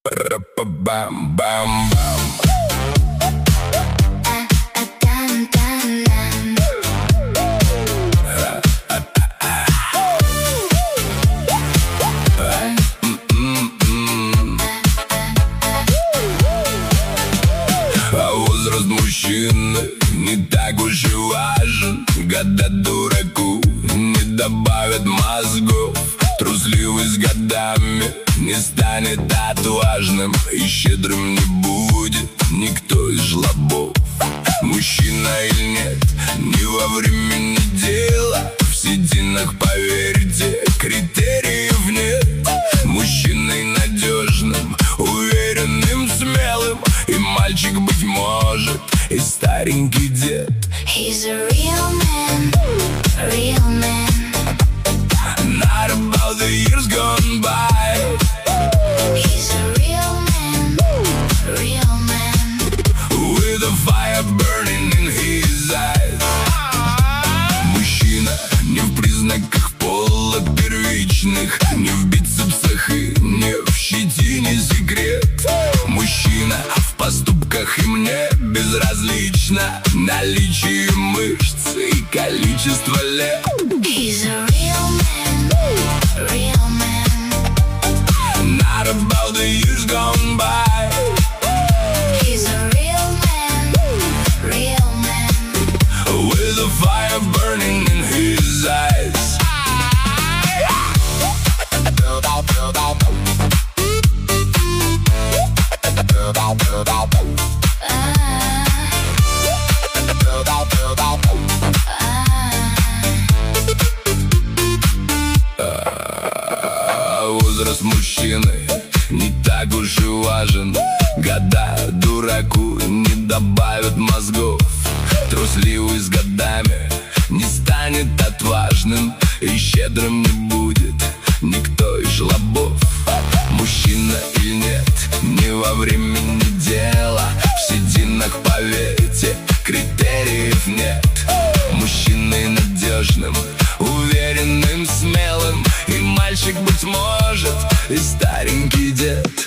Бам-бам-бам. Возраст мужчины не так уж и важен. Года дураку не добавят мозгов. Трусливый с годами не станет отважным, и щедрым не будет никто из жлобов. Мужчина или нет, не во времени дело. В сединах, поверьте, критериев нет. Мужчиной надежным, уверенным, смелым, и мальчик, быть может, и старенький дед. He's a real man, real man. Not about the years gone by. He's a real man, real man. With a fire burning in his eyes. Мужчина не в признаках пола первичных, не в бицепсах и не в щетине секрет. Мужчина в поступках, и мне безразлично наличие мышц и количество лет. He's a real man, real man. Not about the years gone by. He's a real man, real man. With a fire burning in his eyes. Возраст мужчины не так уж и важен. Года дураку не добавят мозгов. Трусливый с годами не станет отважным, и щедрым не будет никто из жлобов. Мужчина или нет, не во времени дело. В сединах, поверьте, критериев нет. Мужчиной надежным, уверенным, смелым, и мальчик, быть может, и старенький дед.